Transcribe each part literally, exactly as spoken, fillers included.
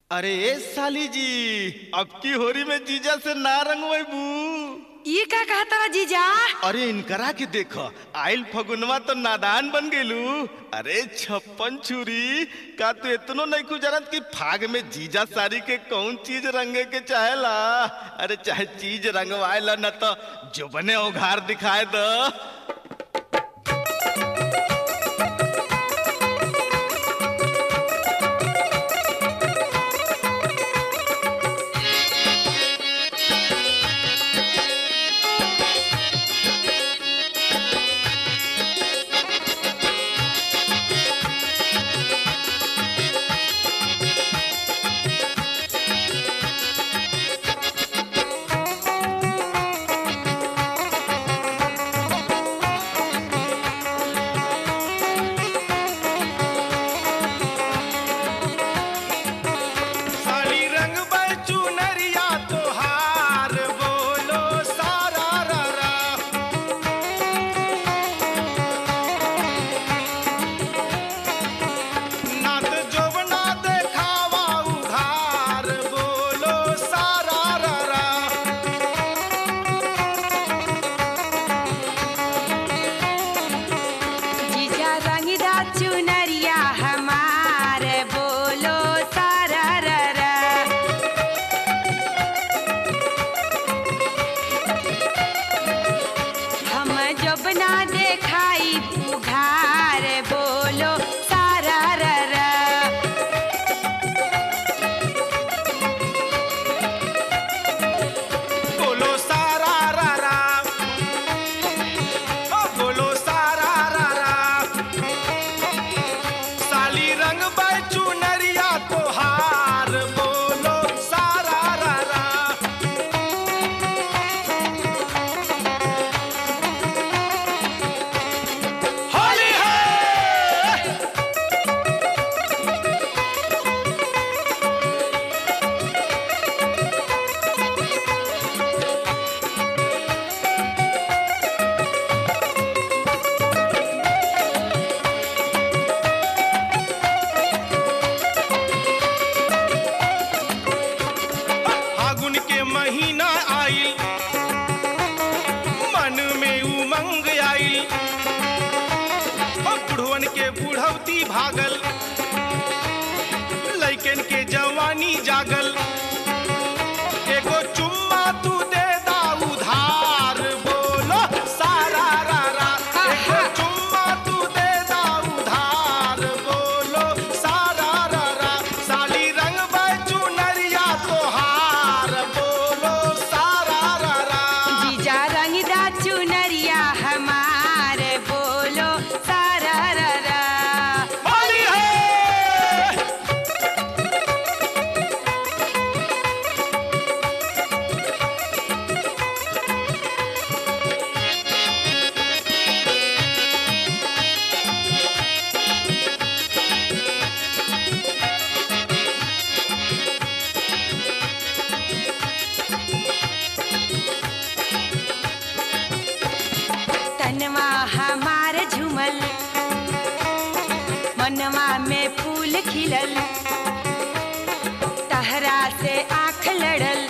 अरे साली जी, अब की होरी में जीजा से ना रंगवाइबू। ये का कहता जीजा? अरे इनकरा के देखो, आइल फगुनवा तो नादान बन गेलू। अरे छप्पन छुरी का तो इतनो नहीं गुजरत कि फाग में जीजा सारी के कौन चीज रंगे के चाहेला। अरे चाहे चीज रंगवाएला न तो जो बने उघार दिखाए दो। भागल लइकन के जवानी जागल, एगो चुम्मा तू दे दा उधार बोलो सारा रा रा। एगो चुम्मा तू दे दा उधार बोलो सारा रा रा। साली रंग बचू नरिया तोहार बोलो सारा रा रा। जीजा रंग दा चुनरिया हमार बोलो सारा रा रा। तनवा हमार झूमल, मनवा में फूल खिलल, तहरा से आँख लड़ल,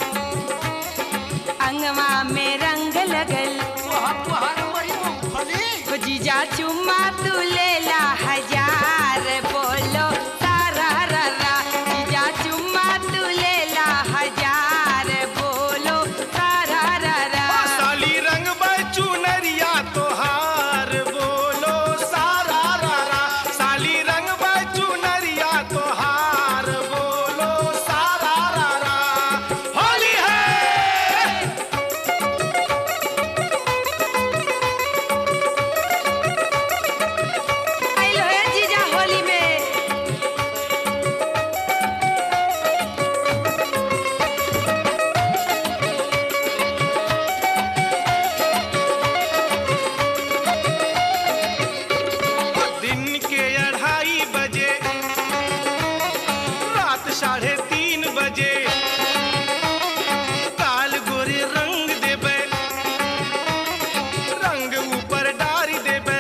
अंगवा में रंग लगल। जीजा चुम्मा तू लेला हजार बोलो सारा रा रा। जीजा चुम्मा तू लेला हजार बोलो सारा रा रा। साली रंग बचू नरिया तोहार बोलो सारा रा रा। साली रंग बचू नरिया तोहार बोलो सारा रा रा। होली है आइलो है जीजा होली में। दिन के अढ़ाई बजे रात साढ़े तीन बजे काल गोरे रंग देबे, रंग ऊपर डारी देबे,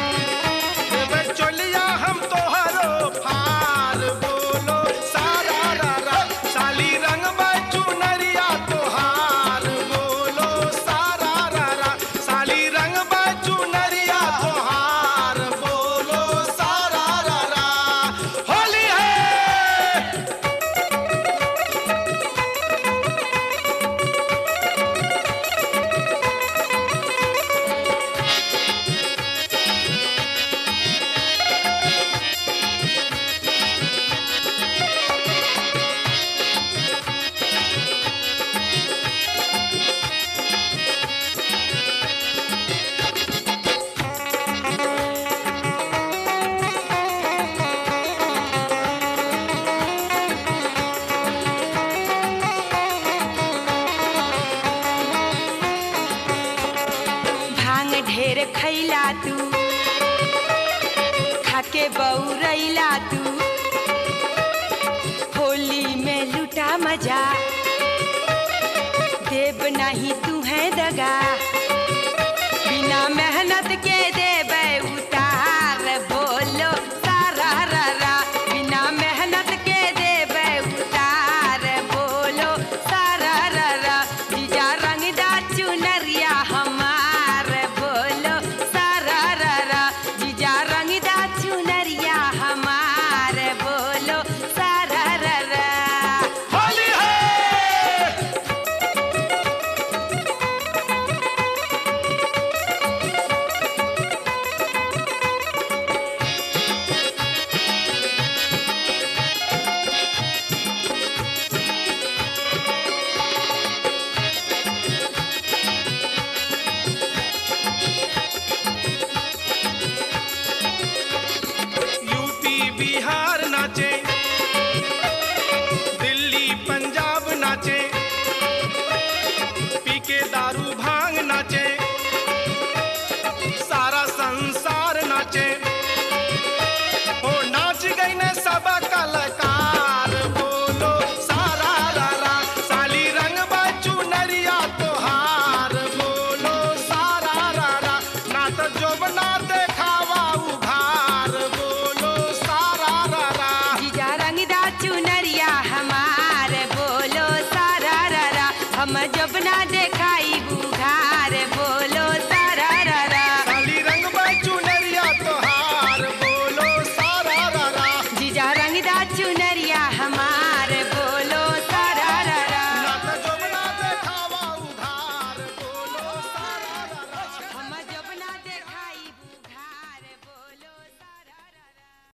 देबे चलिया हम तोहरो फार बोलो सारा खैला तू, खाके बौरैला तू, होली में लुटा मजा, देव नहीं तू है दगा।